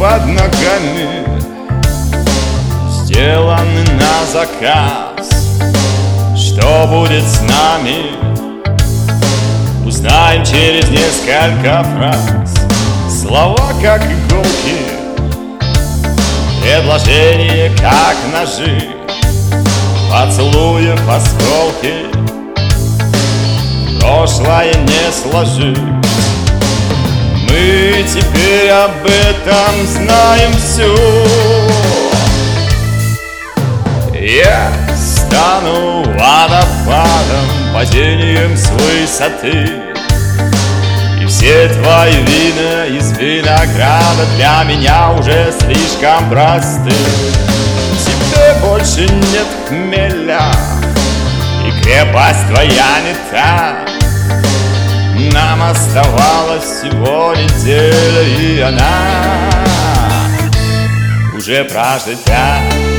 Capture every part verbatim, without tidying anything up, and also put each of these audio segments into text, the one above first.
под ногами, сделаны на заказ. Что будет с нами, узнаем через несколько фраз. Слова как иголки, предложения как ножи, поцелуев осколки, прошлое не сложить. Мы теперь об этом знаем все. Я стану водопадом, падением с высоты, и все твои вина из винограда для меня уже слишком просты. Тебе больше нет хмеля, и крепость твоя не та. Нам оставалось всего неделя, и она уже прожита.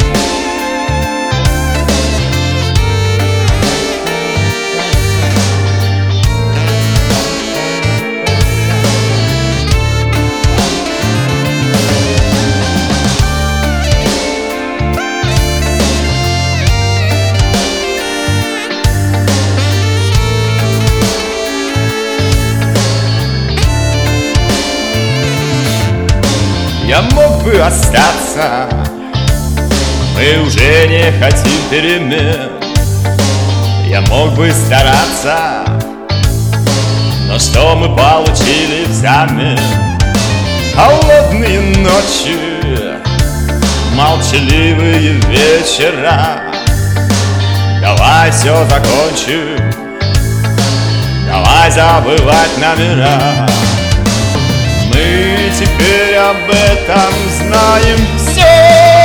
Я мог бы остаться, мы уже не хотим перемен. Я мог бы стараться, но что мы получили взамен? Холодные ночи, молчаливые вечера. Давай все закончим, давай забывать номера. Мы теперь об этом знаем все.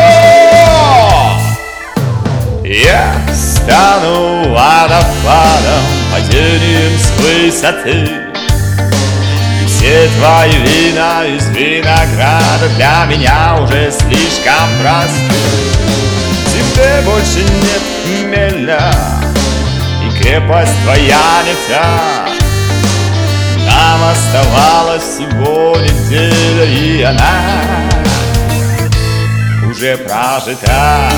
Я стану водопадом, падением с высоты, и все твои вина из винограда для меня уже слишком просты. Тебе больше нет хмеля, и крепость твоя не та. Нам оставалось всего неделя, и она уже прожита.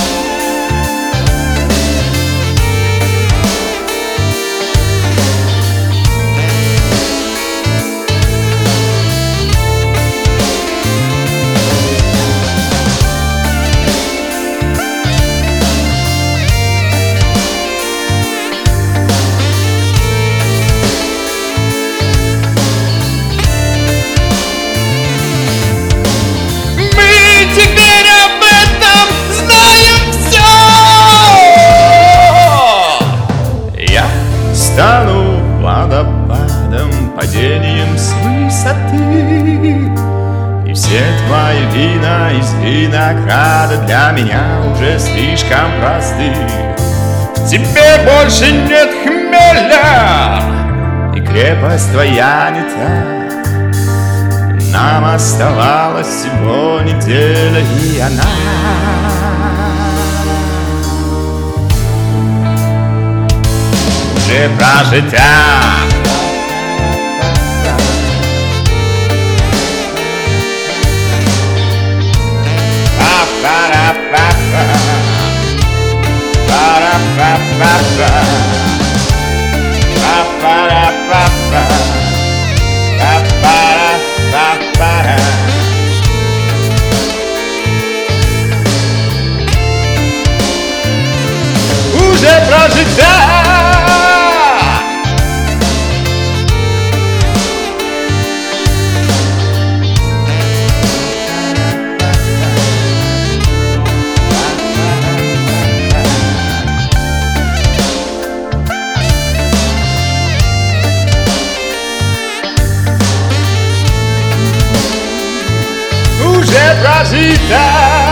Стану водопадом, падением с высоты, и все твои вина из винограда для меня уже слишком просты. Тебе больше нет хмеля, и крепость твоя не та. Нам оставалось всего неделя, и она уже прожита. Уже прожита. Уже прожита.